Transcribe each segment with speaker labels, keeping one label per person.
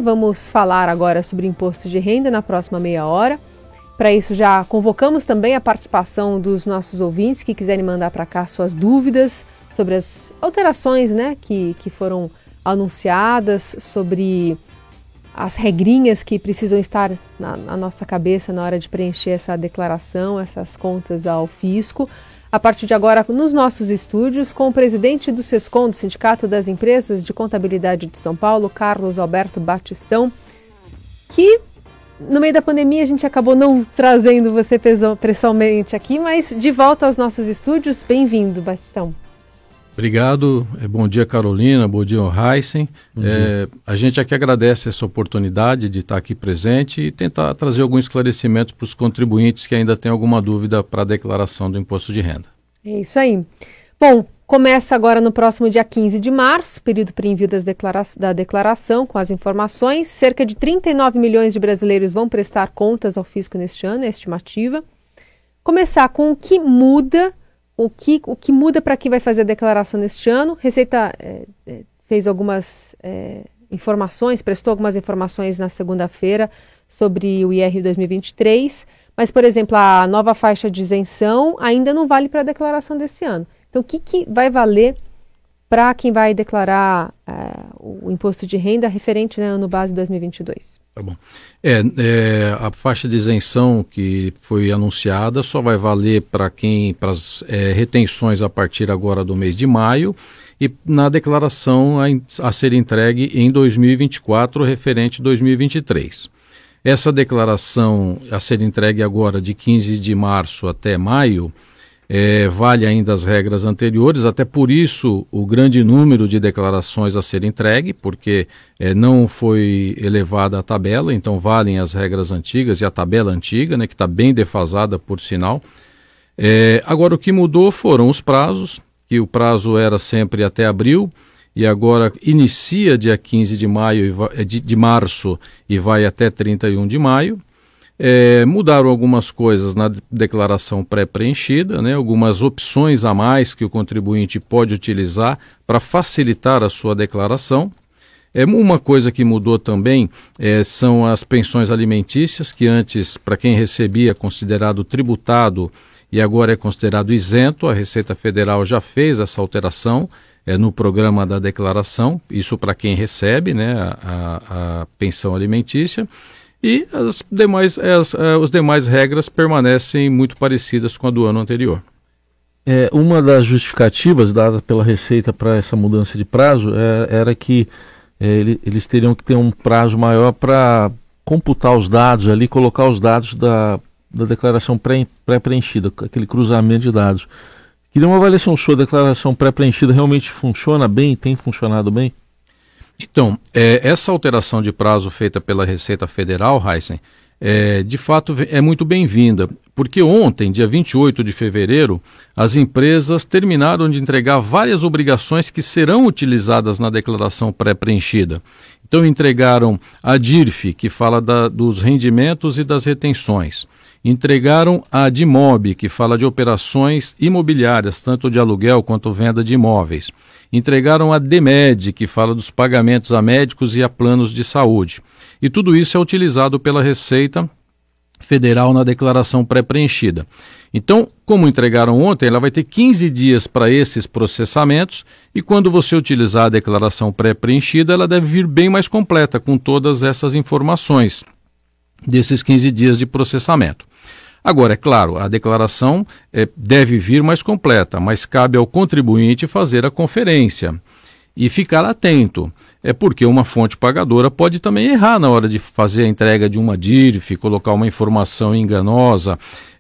Speaker 1: Vamos falar agora sobre imposto de renda na próxima meia hora. Para isso, já convocamos também a participação dos nossos ouvintes que quiserem mandar para cá suas dúvidas sobre as alterações, né, que foram anunciadas, sobre as regrinhas que precisam estar na nossa cabeça na hora de preencher essa declaração, essas contas ao fisco. A partir de agora, nos nossos estúdios, com o presidente do SESCOM, do Sindicato das Empresas de Contabilidade de São Paulo, Carlos Alberto Batistão, que no meio da pandemia a gente acabou não trazendo você pessoalmente aqui, mas de volta aos nossos estúdios. Bem-vindo, Batistão.
Speaker 2: Obrigado, bom dia Carolina, bom dia Heisen. A gente aqui agradece essa oportunidade de estar aqui presente e tentar trazer alguns esclarecimentos para os contribuintes que ainda têm alguma dúvida para a declaração do imposto de renda.
Speaker 1: É isso aí. Bom, começa agora no próximo dia 15 de março, período para envio da declaração com as informações. Cerca de 39 milhões de brasileiros vão prestar contas ao fisco neste ano, é a estimativa. Começar com o que muda. O que muda para quem vai fazer a declaração neste ano? Receita fez algumas informações, prestou algumas informações na segunda-feira sobre o IR 2023, mas, por exemplo, a nova faixa de isenção ainda não vale para a declaração desse ano. Então, o que vai valer para quem vai declarar o imposto de renda referente ao ano base 2022?
Speaker 2: Tá bom. A faixa de isenção que foi anunciada só vai valer para as retenções a partir agora do mês de maio e na declaração a ser entregue em 2024 referente a 2023. Essa declaração a ser entregue agora de 15 de março até maio vale ainda as regras anteriores, até por isso o grande número de declarações a ser entregue, porque não foi elevada a tabela, então valem as regras antigas e a tabela antiga, né, que está bem defasada por sinal. Agora o que mudou foram os prazos, que o prazo era sempre até abril, e agora inicia dia 15 de março e vai até 31 de maio. Mudaram algumas coisas na declaração pré-preenchida, né, algumas opções a mais que o contribuinte pode utilizar para facilitar a sua declaração. Uma coisa que mudou também são as pensões alimentícias, que antes, para quem recebia, é considerado tributado e agora é considerado isento. A Receita Federal já fez essa alteração no programa da declaração, isso para quem recebe, né, a pensão alimentícia. E as demais regras permanecem muito parecidas com a do ano anterior.
Speaker 3: Uma das justificativas dada pela Receita para essa mudança de prazo era que eles teriam que ter um prazo maior para computar os dados ali, colocar os dados da declaração pré-preenchida, aquele cruzamento de dados. Queria uma avaliação sua, a declaração pré-preenchida realmente funciona bem, tem funcionado bem?
Speaker 2: Então, essa alteração de prazo feita pela Receita Federal, Heisen, de fato é muito bem-vinda, porque ontem, dia 28 de fevereiro, as empresas terminaram de entregar várias obrigações que serão utilizadas na declaração pré-preenchida. Então, entregaram a DIRF, que fala dos rendimentos e das retenções. Entregaram a DIMOB, que fala de operações imobiliárias, tanto de aluguel quanto venda de imóveis. Entregaram a DEMED, que fala dos pagamentos a médicos e a planos de saúde. E tudo isso é utilizado pela Receita Federal na declaração pré-preenchida. Então, como entregaram ontem, ela vai ter 15 dias para esses processamentos e quando você utilizar a declaração pré-preenchida, ela deve vir bem mais completa com todas essas informações desses 15 dias de processamento. Agora, é claro, a declaração deve vir mais completa, mas cabe ao contribuinte fazer a conferência e ficar atento. Porque uma fonte pagadora pode também errar na hora de fazer a entrega de uma DIRF, colocar uma informação enganosa,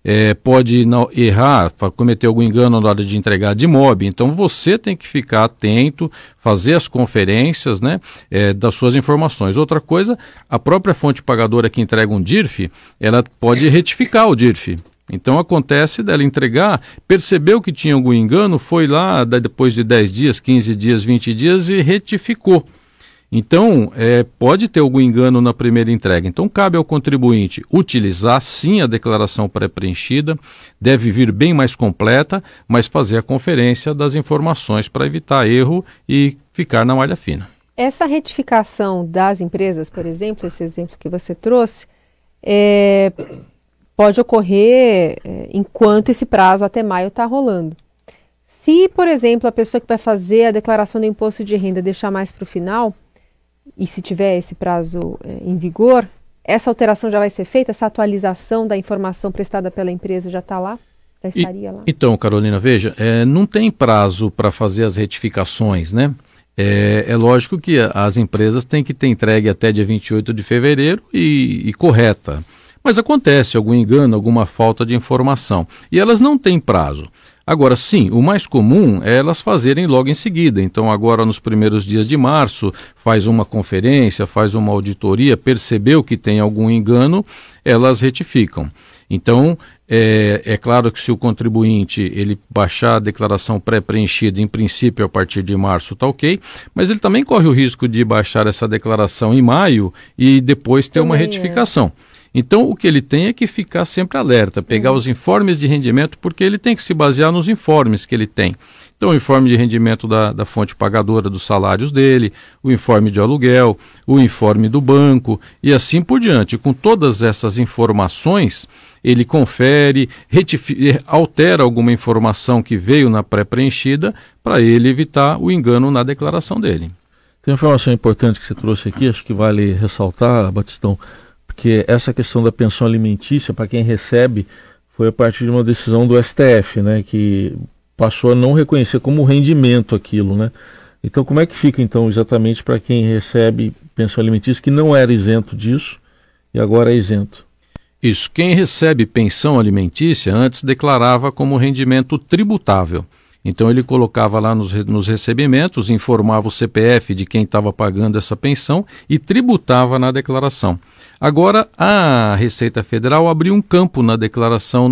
Speaker 2: pode errar, cometer algum engano na hora de entregar a DIMOB. Então você tem que ficar atento, fazer as conferências, né, das suas informações. Outra coisa, a própria fonte pagadora que entrega um DIRF, ela pode retificar o DIRF. Então acontece dela entregar, percebeu que tinha algum engano, foi lá depois de 10 dias, 15 dias, 20 dias e retificou. Então, pode ter algum engano na primeira entrega. Então, cabe ao contribuinte utilizar, sim, a declaração pré-preenchida, deve vir bem mais completa, mas fazer a conferência das informações para evitar erro e ficar na malha fina.
Speaker 1: Essa retificação das empresas, por exemplo, esse exemplo que você trouxe, pode ocorrer enquanto esse prazo até maio está rolando. Se, por exemplo, a pessoa que vai fazer a declaração do imposto de renda deixar mais para o final, e se tiver esse prazo em vigor, essa alteração já vai ser feita? Essa atualização da informação prestada pela empresa já está lá? Já estaria lá?
Speaker 2: Então, Carolina, veja, não tem prazo para fazer as retificações, né? É lógico que as empresas têm que ter entregue até dia 28 de fevereiro e correta. Mas acontece algum engano, alguma falta de informação. E elas não têm prazo. Agora, sim, o mais comum é elas fazerem logo em seguida. Então, agora nos primeiros dias de março, faz uma conferência, faz uma auditoria, percebeu que tem algum engano, elas retificam. Então, é claro que se o contribuinte ele baixar a declaração pré-preenchida, em princípio, a partir de março, está ok, mas ele também corre o risco de baixar essa declaração em maio e depois ter uma retificação. Então, o que ele tem é que ficar sempre alerta, pegar os informes de rendimento, porque ele tem que se basear nos informes que ele tem. Então, o informe de rendimento da fonte pagadora dos salários dele, o informe de aluguel, o informe do banco e assim por diante. Com todas essas informações, ele confere, altera alguma informação que veio na pré-preenchida para ele evitar o engano na declaração dele.
Speaker 3: Tem uma informação importante que você trouxe aqui, acho que vale ressaltar, Batistão, porque essa questão da pensão alimentícia, para quem recebe, foi a partir de uma decisão do STF, né, que passou a não reconhecer como rendimento aquilo, né? Então, como é que fica, então, exatamente para quem recebe pensão alimentícia, que não era isento disso e agora é isento?
Speaker 2: Isso, quem recebe pensão alimentícia antes declarava como rendimento tributável. Então ele colocava lá nos recebimentos, informava o CPF de quem estava pagando essa pensão e tributava na declaração. Agora a Receita Federal abriu um campo na declaração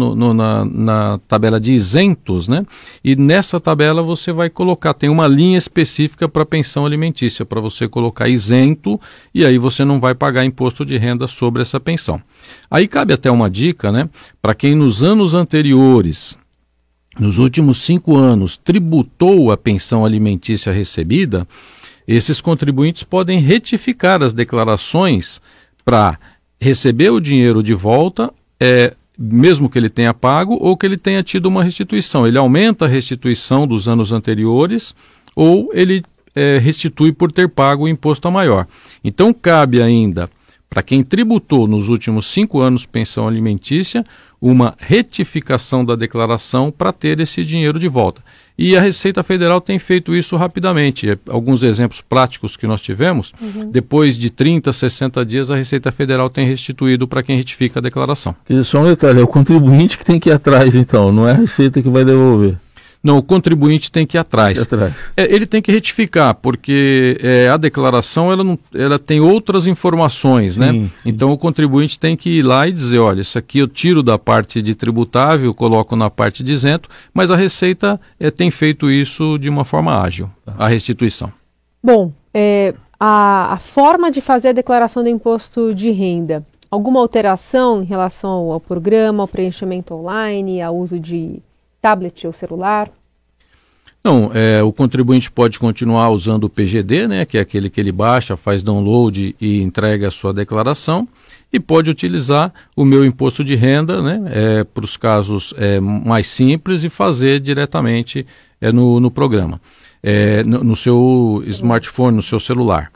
Speaker 2: na tabela de isentos, né? E nessa tabela você vai colocar, tem uma linha específica para pensão alimentícia, para você colocar isento e aí você não vai pagar imposto de renda sobre essa pensão. Aí cabe até uma dica, né? Para quem nos anos anteriores, nos últimos 5 anos, tributou a pensão alimentícia recebida, esses contribuintes podem retificar as declarações para receber o dinheiro de volta, mesmo que ele tenha pago ou que ele tenha tido uma restituição. Ele aumenta a restituição dos anos anteriores ou ele restitui por ter pago o imposto a maior. Então, cabe ainda, para quem tributou nos últimos 5 anos pensão alimentícia, uma retificação da declaração para ter esse dinheiro de volta. E a Receita Federal tem feito isso rapidamente. Alguns exemplos práticos que nós tivemos, depois de 30, 60 dias, a Receita Federal tem restituído para quem retifica a declaração.
Speaker 3: Quer dizer, só um detalhe, é o contribuinte que tem que ir atrás, então, não é a Receita que vai devolver.
Speaker 2: Não, o contribuinte tem que ir atrás. Ele tem que retificar, porque a declaração ela tem outras informações, né? Sim. Então o contribuinte tem que ir lá e dizer, olha, isso aqui eu tiro da parte de tributável, coloco na parte de isento, mas a Receita tem feito isso de uma forma ágil, a restituição.
Speaker 1: Bom, a forma de fazer a declaração do imposto de renda, alguma alteração em relação ao programa, ao preenchimento online, ao uso de tablet ou celular?
Speaker 2: Não, o contribuinte pode continuar usando o PGD, né, que é aquele que ele baixa, faz download e entrega a sua declaração, e pode utilizar o meu imposto de renda, né, para os casos mais simples e fazer diretamente no programa, no seu smartphone, no seu celular.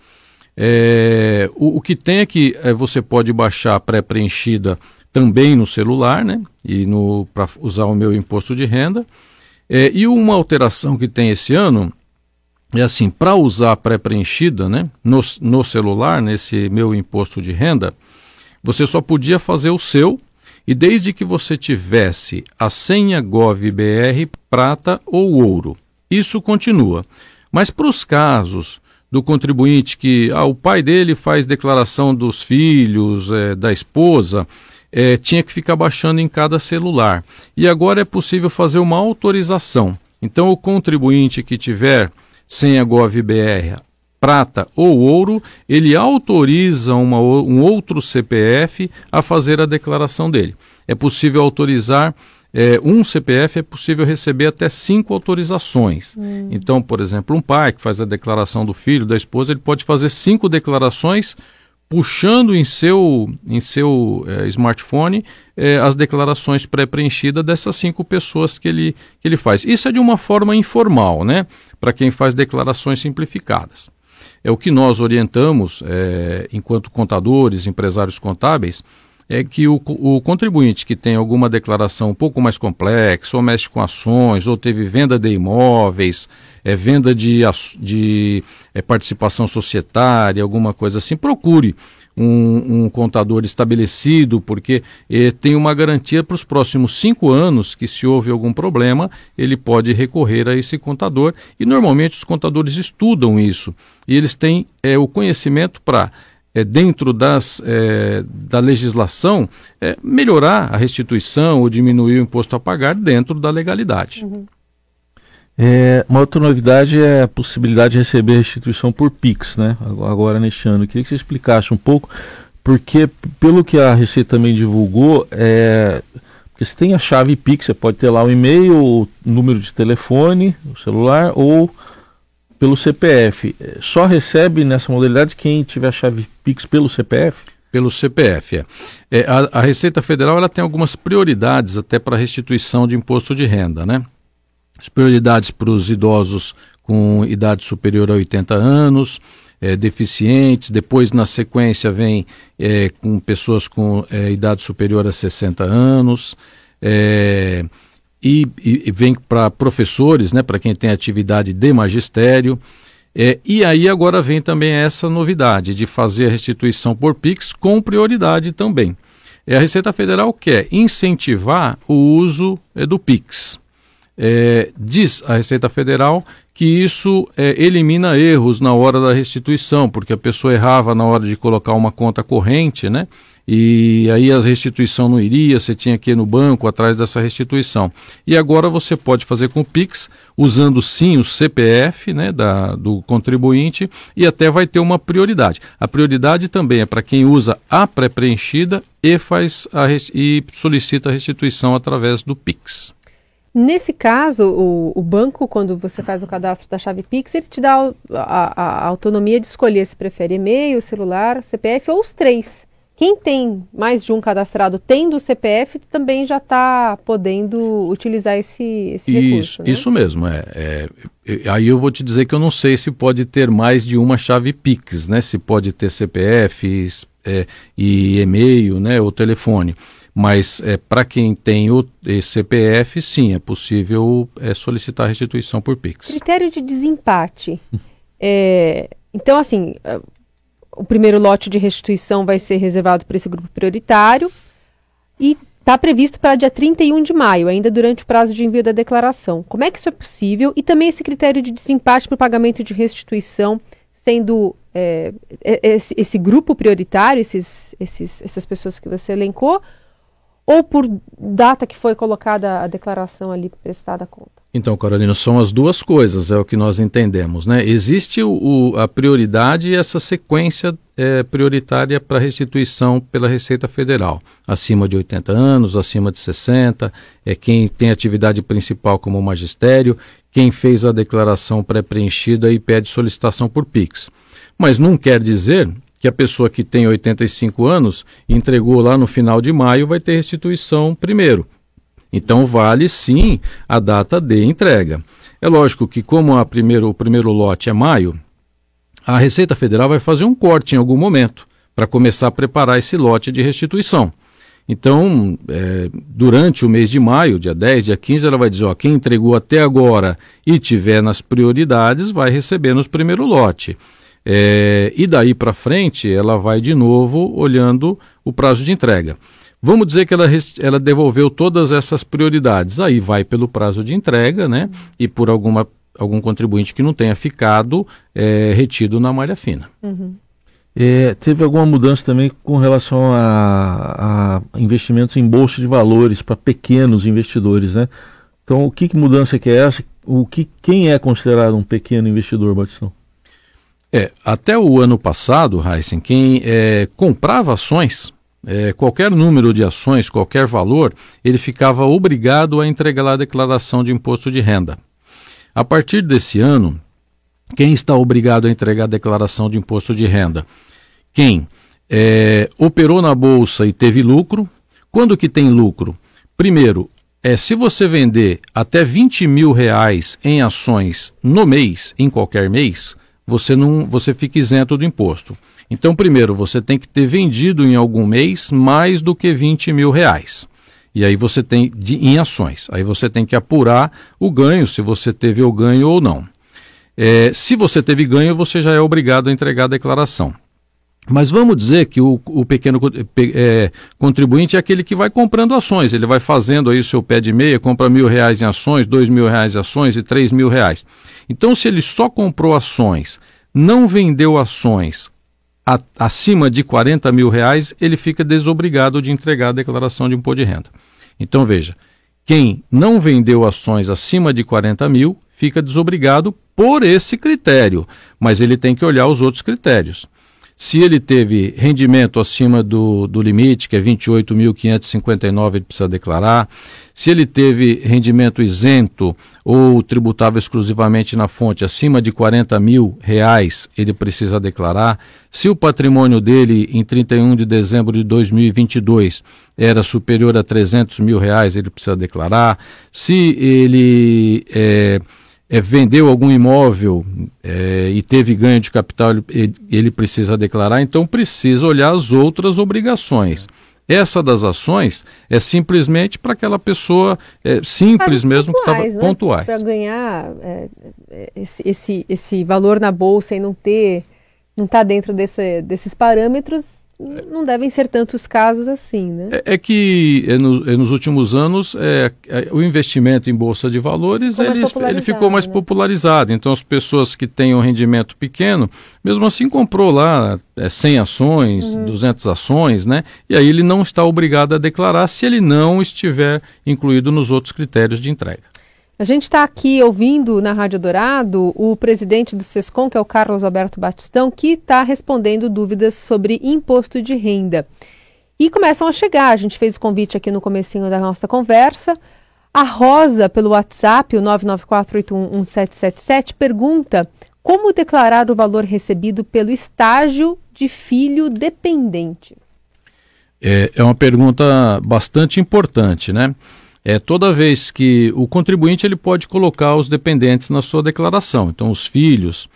Speaker 2: O que tem é que você pode baixar pré-preenchida também no celular, né, e para usar o meu imposto de renda. E uma alteração que tem esse ano é assim, para usar a pré-preenchida, né, no celular, nesse meu imposto de renda, você só podia fazer o seu, e desde que você tivesse a senha GovBR prata ou ouro. Isso continua. Mas para os casos do contribuinte que o pai dele faz declaração dos filhos, da esposa, tinha que ficar baixando em cada celular. E agora é possível fazer uma autorização. Então, o contribuinte que tiver senha GovBR prata ou ouro, ele autoriza um outro CPF a fazer a declaração dele. É possível autorizar um CPF é possível receber até 5 autorizações. Então, por exemplo, um pai que faz a declaração do filho, da esposa, ele pode fazer 5 declarações puxando em seu smartphone as declarações pré-preenchidas dessas 5 pessoas que ele faz. Isso é de uma forma informal, né? Para quem faz declarações simplificadas. É o que nós orientamos, enquanto contadores, empresários contábeis, é que o contribuinte que tem alguma declaração um pouco mais complexa, ou mexe com ações, ou teve venda de imóveis, venda de participação societária, alguma coisa assim, procure um contador estabelecido, porque tem uma garantia para os próximos 5 anos que, se houve algum problema, ele pode recorrer a esse contador, e normalmente os contadores estudam isso, e eles têm o conhecimento para, dentro da legislação, melhorar a restituição ou diminuir o imposto a pagar dentro da legalidade.
Speaker 3: Uma outra novidade é a possibilidade de receber restituição por Pix, né? Agora neste ano. Eu queria que você explicasse um pouco, porque pelo que a Receita também divulgou, porque você tem a chave Pix, você pode ter lá o e-mail, o número de telefone, o celular, ou pelo CPF. Só recebe nessa modalidade quem tiver a chave Pix pelo CPF?
Speaker 2: Pelo CPF, a Receita Federal ela tem algumas prioridades até para restituição de imposto de renda, né? As prioridades para os idosos com idade superior a 80 anos, deficientes, depois na sequência vem com pessoas com idade superior a 60 anos, e vem para professores, né, para quem tem atividade de magistério, e aí agora vem também essa novidade de fazer a restituição por Pix com prioridade também. A Receita Federal quer incentivar o uso do Pix. Diz a Receita Federal que isso elimina erros na hora da restituição, porque a pessoa errava na hora de colocar uma conta corrente, né? E aí a restituição não iria, você tinha que ir no banco atrás dessa restituição. E agora você pode fazer com o Pix, usando sim o CPF, né, do contribuinte, e até vai ter uma prioridade. A prioridade também é para quem usa a pré-preenchida e solicita a restituição através do Pix.
Speaker 1: Nesse caso, o banco, quando você faz o cadastro da chave Pix, ele te dá a autonomia de escolher se prefere e-mail, celular, CPF ou os 3. Quem tem mais de um cadastrado tendo o CPF também já está podendo utilizar esse recurso, né?
Speaker 2: Isso mesmo. Aí eu vou te dizer que eu não sei se pode ter mais de uma chave Pix, né? Se pode ter CPF e e-mail, né, ou telefone. Mas para quem tem o CPF, sim, é possível solicitar restituição por Pix.
Speaker 1: Critério de desempate. Então, assim, o primeiro lote de restituição vai ser reservado para esse grupo prioritário e está previsto para dia 31 de maio, ainda durante o prazo de envio da declaração. Como é que isso é possível? E também esse critério de desempate para o pagamento de restituição, sendo esse grupo prioritário, essas pessoas que você elencou, ou por data que foi colocada a declaração ali prestada à conta?
Speaker 2: Então, Carolina, são as duas coisas, é o que nós entendemos, né? Existe a prioridade e essa sequência prioritária para restituição pela Receita Federal. Acima de 80 anos, acima de 60, quem tem atividade principal como magistério, quem fez a declaração pré-preenchida e pede solicitação por Pix. Mas não quer dizer que a pessoa que tem 85 anos entregou lá no final de maio vai ter restituição primeiro. Então vale sim a data de entrega. É lógico que como o primeiro lote é maio, a Receita Federal vai fazer um corte em algum momento para começar a preparar esse lote de restituição. Então, durante o mês de maio, dia 10, dia 15, ela vai dizer, quem entregou até agora e tiver nas prioridades vai receber nos primeiro lote. E daí para frente ela vai de novo olhando o prazo de entrega. Vamos dizer que ela devolveu todas essas prioridades, aí vai pelo prazo de entrega, né? E por algum contribuinte que não tenha ficado retido na malha fina.
Speaker 1: Uhum.
Speaker 3: Teve alguma mudança também com relação a investimentos em bolsa de valores para pequenos investidores, né? Então, que mudança que é essa? Quem é considerado um pequeno investidor, Batistão?
Speaker 2: Até o ano passado, Heisen, quem comprava ações qualquer número de ações, qualquer valor, ele ficava obrigado a entregar a declaração de imposto de renda. A partir desse ano, quem está obrigado a entregar a declaração de imposto de renda? Quem operou na bolsa e teve lucro. Quando que tem lucro? Primeiro, se você vender até R$20 mil em ações no mês, em qualquer mês, você fica isento do imposto. Então, primeiro, você tem que ter vendido em algum mês mais do que R$20 mil. E aí você tem em ações. Aí você tem que apurar o ganho, se você teve o ganho ou não. Se você teve ganho, você já é obrigado a entregar a declaração. Mas vamos dizer que o pequeno contribuinte é aquele que vai comprando ações. Ele vai fazendo aí o seu pé de meia, compra R$1.000 em ações, R$2.000 em ações e R$3 mil. Então, se ele só comprou ações, não vendeu ações acima de R$40 mil, ele fica desobrigado de entregar a declaração de imposto de renda. Então, veja, quem não vendeu ações acima de 40 mil fica desobrigado por esse critério, mas ele tem que olhar os outros critérios. Se ele teve rendimento acima do limite, que é 28.559, ele precisa declarar. Se ele teve rendimento isento ou tributável exclusivamente na fonte acima de R$40 mil, ele precisa declarar. Se o patrimônio dele em 31 de dezembro de 2022 era superior a R$300 mil, ele precisa declarar. Se ele vendeu algum imóvel e teve ganho de capital, ele precisa declarar, então precisa olhar as outras obrigações. Essa das ações é simplesmente para aquela pessoa simples mesmo, que estava pontuais.
Speaker 1: Para ganhar esse valor na bolsa e não estar dentro desses parâmetros, não devem ser tantos casos assim, né?
Speaker 2: Que nos últimos anos o investimento em bolsa de valores ele ficou mais popularizado. Então as pessoas que têm um rendimento pequeno, mesmo assim comprou lá 100 ações, 200 ações, né? E aí ele não está obrigado a declarar se ele não estiver incluído nos outros critérios de entrega.
Speaker 1: A gente está aqui ouvindo na Rádio Dourado o presidente do Sescom, que é o Carlos Alberto Batistão, que está respondendo dúvidas sobre imposto de renda. E começam a chegar, a gente fez o convite aqui no comecinho da nossa conversa. A Rosa, pelo WhatsApp, o 994811777, pergunta como declarar o valor recebido pelo estágio de filho dependente.
Speaker 2: É uma pergunta bastante importante, né? Toda vez que o contribuinte ele pode colocar os dependentes na sua declaração, então os filhos,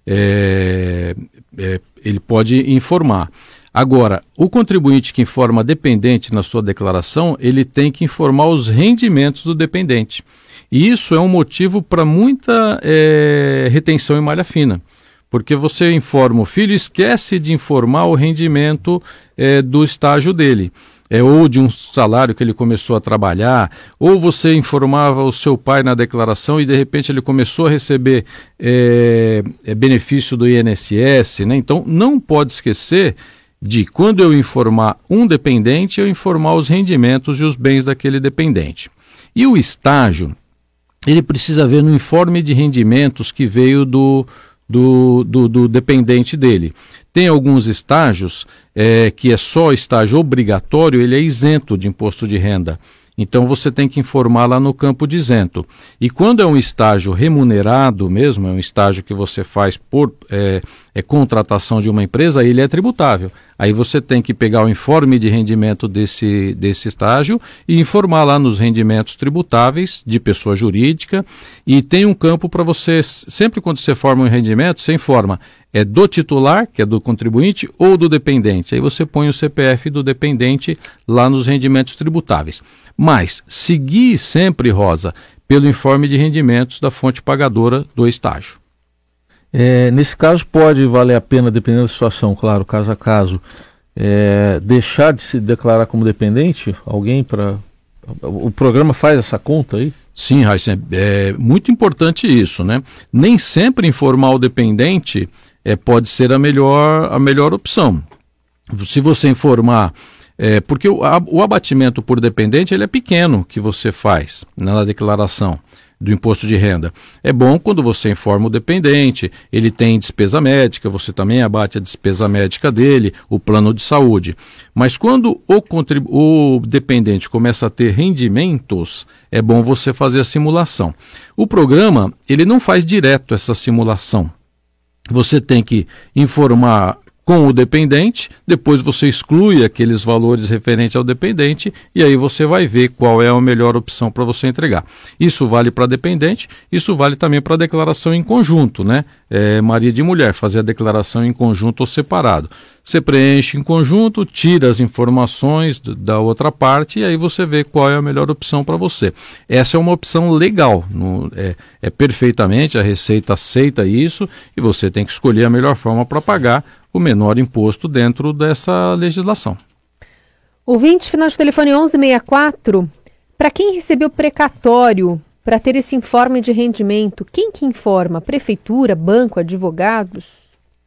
Speaker 2: ele pode informar. Agora, o contribuinte que informa dependente na sua declaração, ele tem que informar os rendimentos do dependente. E isso é um motivo para muita retenção em malha fina, porque você informa o filho e esquece de informar o rendimento do estágio dele. Ou de um salário que ele começou a trabalhar, ou você informava o seu pai na declaração e de repente ele começou a receber benefício do INSS, né? Então não pode esquecer de, quando eu informar um dependente, eu informar os rendimentos e os bens daquele dependente. E o estágio, ele precisa ver no informe de rendimentos que veio do dependente dele. Tem alguns estágios que é só estágio obrigatório, ele é isento de imposto de renda. Então você tem que informar lá no campo de isento. E quando é um estágio remunerado mesmo, é um estágio que você faz por contratação de uma empresa, ele é tributável. Aí você tem que pegar o informe de rendimento desse estágio e informar lá nos rendimentos tributáveis de pessoa jurídica. E tem um campo para você, sempre quando você forma um rendimento, você informa do titular, que é do contribuinte, ou do dependente. Aí você põe o CPF do dependente lá nos rendimentos tributáveis. Mas seguir sempre, Rosa, pelo informe de rendimentos da fonte pagadora do estágio.
Speaker 3: Nesse caso pode valer a pena, dependendo da situação, claro, caso a caso, deixar de se declarar como dependente? O programa faz essa conta aí?
Speaker 2: Sim, Raíssa, é muito importante isso, né? Nem sempre informar o dependente pode ser a melhor opção. Se você informar, porque o abatimento por dependente ele é pequeno que você faz na declaração. do imposto de renda. É bom quando você informa o dependente, ele tem despesa médica, você também abate a despesa médica dele, o plano de saúde. Mas quando o dependente começa a ter rendimentos, é bom você fazer a simulação. O programa, ele não faz direto essa simulação. Você tem que informar com o dependente, depois você exclui aqueles valores referentes ao dependente e aí você vai ver qual é a melhor opção para você entregar. Isso vale para dependente, isso vale também para a declaração em conjunto, né? Maria de mulher, fazer a declaração em conjunto ou separado. Você preenche em conjunto, tira as informações da outra parte e aí você vê qual é a melhor opção para você. Essa é uma opção legal, perfeitamente, a Receita aceita isso e você tem que escolher a melhor forma para pagar o menor imposto dentro dessa legislação.
Speaker 1: Ouvinte, final de telefone 1164, para quem recebeu precatório para ter esse informe de rendimento, quem que informa? Prefeitura, banco, advogados?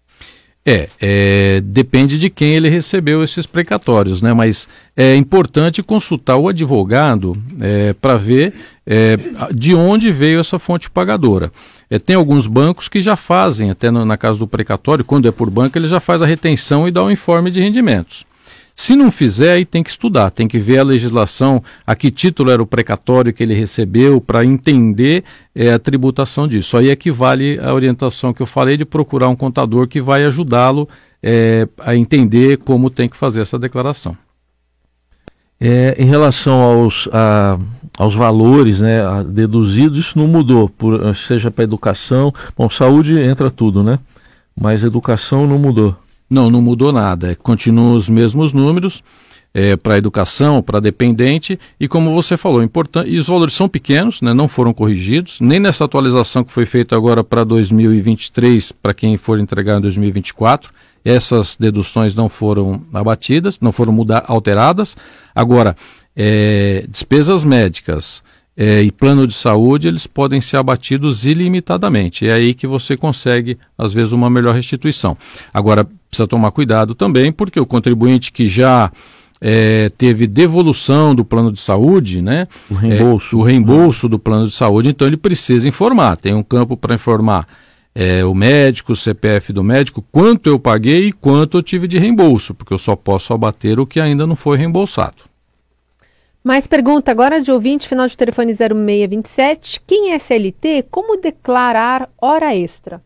Speaker 2: Depende de quem ele recebeu esses precatórios, né? Mas é importante consultar o advogado para ver de onde veio essa fonte pagadora. Tem alguns bancos que já fazem, até na casa do precatório, quando é por banco, ele já faz a retenção e dá o informe de rendimentos. Se não fizer, aí tem que estudar, tem que ver a legislação, a que título era o precatório que ele recebeu, para entender a tributação disso. Aí é que vale a orientação que eu falei de procurar um contador que vai ajudá-lo a entender como tem que fazer essa declaração.
Speaker 3: Em relação aos valores, né, deduzidos, isso não mudou, seja para educação, bom, saúde entra tudo, né? Mas educação não mudou.
Speaker 2: Não mudou nada, continuam os mesmos números para educação, para dependente, e como você falou, importante, e os valores são pequenos, né, não foram corrigidos, nem nessa atualização que foi feita agora para 2023, para quem for entregar em 2024, essas deduções não foram abatidas, não foram alteradas. Agora, despesas médicas e plano de saúde, eles podem ser abatidos ilimitadamente. É aí que você consegue, às vezes, uma melhor restituição. Agora, precisa tomar cuidado também, porque o contribuinte que já teve devolução do plano de saúde, né? O reembolso do plano de saúde, então ele precisa informar. Tem um campo para informar o médico, o CPF do médico, quanto eu paguei e quanto eu tive de reembolso, porque eu só posso abater o que ainda não foi reembolsado.
Speaker 1: Mais pergunta agora de ouvinte, final de telefone 0627. Quem é CLT, como declarar hora extra?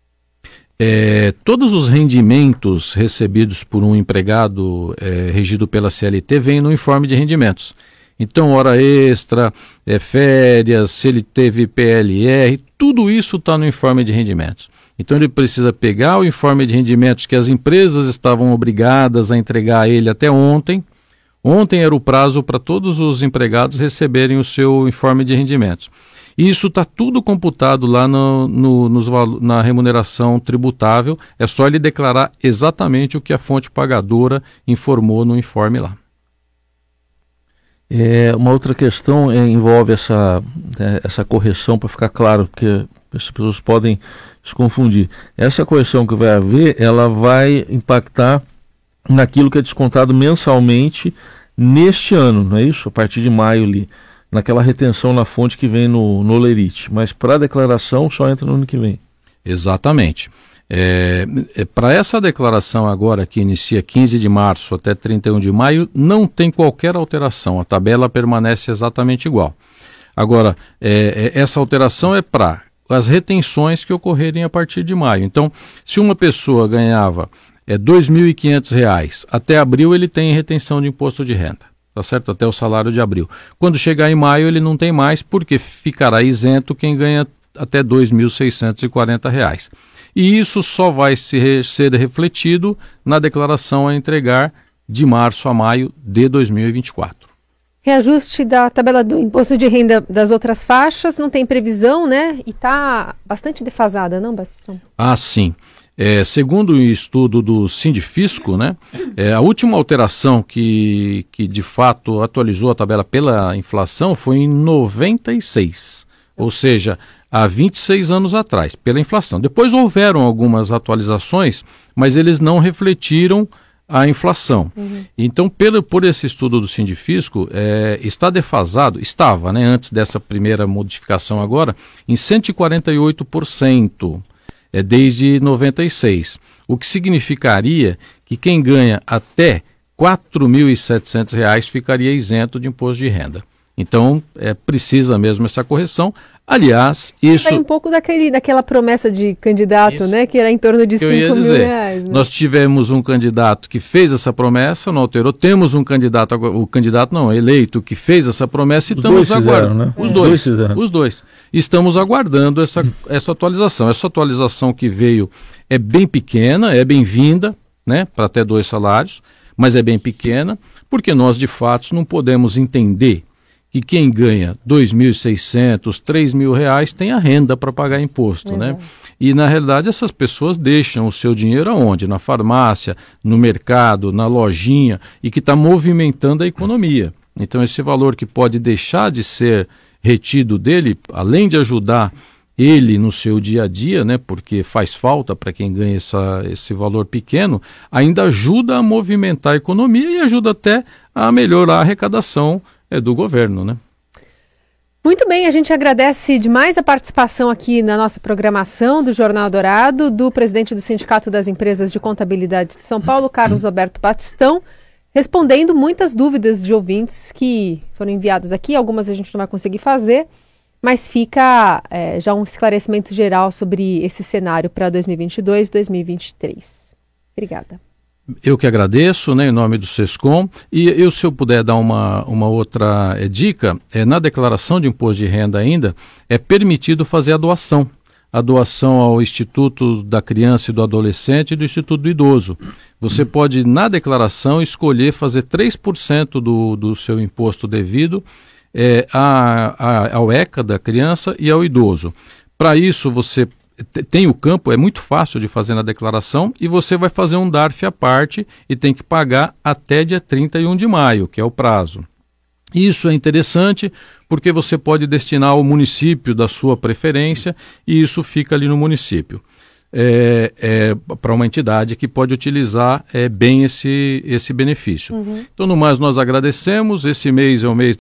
Speaker 2: Todos os rendimentos recebidos por um empregado regido pela CLT vêm no informe de rendimentos. Então, hora extra, férias, se ele teve PLR, tudo isso está no informe de rendimentos. Então, ele precisa pegar o informe de rendimentos que as empresas estavam obrigadas a entregar a ele até ontem. Ontem era o prazo para todos os empregados receberem o seu informe de rendimentos. Isso está tudo computado lá na remuneração tributável, é só ele declarar exatamente o que a fonte pagadora informou no informe lá.
Speaker 3: Uma outra questão envolve essa correção, para ficar claro, porque as pessoas podem se confundir. Essa correção que vai haver, ela vai impactar naquilo que é descontado mensalmente neste ano, não é isso? A partir de maio ali, naquela retenção na fonte que vem no Lerite, mas para a declaração só entra no ano que vem.
Speaker 2: Exatamente. Para essa declaração agora, que inicia 15 de março até 31 de maio, não tem qualquer alteração, a tabela permanece exatamente igual. Agora, essa alteração é para as retenções que ocorrerem a partir de maio. Então, se uma pessoa ganhava R$ 2.500, até abril ele tem retenção de imposto de renda, tá certo? Até o salário de abril. Quando chegar em maio ele não tem mais, porque ficará isento quem ganha até R$ 2.640. E isso só vai ser refletido na declaração a entregar de março a maio de 2024.
Speaker 1: Reajuste da tabela do imposto de renda das outras faixas, não tem previsão, né? E está bastante defasada, não, Batistão?
Speaker 2: Ah, sim. Segundo o estudo do Sindifisco, né, a última alteração que de fato atualizou a tabela pela inflação foi em 96, ou seja, há 26 anos atrás, pela inflação. Depois houveram algumas atualizações, mas eles não refletiram à inflação. Então, por esse estudo do Sindifisco, está defasado, estava, né, antes dessa primeira modificação agora, em 148%, desde 96, o que significaria que quem ganha até R$ 4.700 ficaria isento de imposto de renda. Então, precisa mesmo essa correção. Aliás, isso...
Speaker 1: Sai um pouco daquela promessa de candidato,
Speaker 2: isso,
Speaker 1: né? Que era em torno de 5 mil reais. Né?
Speaker 2: Nós tivemos um candidato que fez essa promessa, não alterou. Temos um candidato, eleito, que fez essa promessa e estamos aguardando. Né? Os dois. Estamos aguardando essa atualização. Essa atualização que veio é bem pequena, é bem-vinda, né? Para até 2 salários, mas é bem pequena, porque nós, de fato, não podemos entender que quem ganha R$ 2.600, R$ 3.000 tem a renda para pagar imposto, né? E, na realidade, essas pessoas deixam o seu dinheiro aonde? Na farmácia, no mercado, na lojinha, e que está movimentando a economia. Então, esse valor que pode deixar de ser retido dele, além de ajudar ele no seu dia a dia, né? Porque faz falta para quem ganha esse valor pequeno, ainda ajuda a movimentar a economia e ajuda até a melhorar a arrecadação do governo, né?
Speaker 1: Muito bem, a gente agradece demais a participação aqui na nossa programação do Jornal Dourado, do presidente do Sindicato das Empresas de Contabilidade de São Paulo, Carlos Alberto Batistão, respondendo muitas dúvidas de ouvintes que foram enviadas aqui. Algumas a gente não vai conseguir fazer, mas fica já um esclarecimento geral sobre esse cenário para 2022, 2023. Obrigada.
Speaker 2: Eu que agradeço, né, em nome do SESCOM, e se eu puder dar uma outra dica, na declaração de imposto de renda ainda, é permitido fazer a doação ao Instituto da Criança e do Adolescente e do Instituto do Idoso. Você pode, na declaração, escolher fazer 3% do seu imposto devido ao ECA da criança e ao idoso. Para isso, você tem o campo, é muito fácil de fazer na declaração, e você vai fazer um DARF à parte e tem que pagar até dia 31 de maio, que é o prazo. Isso é interessante porque você pode destinar ao município da sua preferência e isso fica ali no município. Para uma entidade que pode utilizar bem esse benefício. Então, no mais, nós agradecemos. Esse mês é o mês